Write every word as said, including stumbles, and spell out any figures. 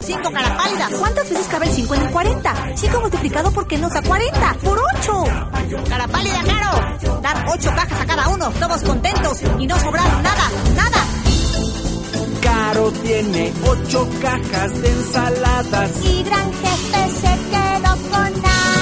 cinco, cara pálida. ¿Cuántas veces cabe el cinco en el cuarenta? cinco multiplicado por qué nos da cuarenta. ¡Por ocho! Cara pálida, Caro. Dar ocho cajas a cada uno, todos contentos y no sobrar nada, nada. Caro tiene ocho cajas de ensaladas y Gran Jefe se quedó con nada.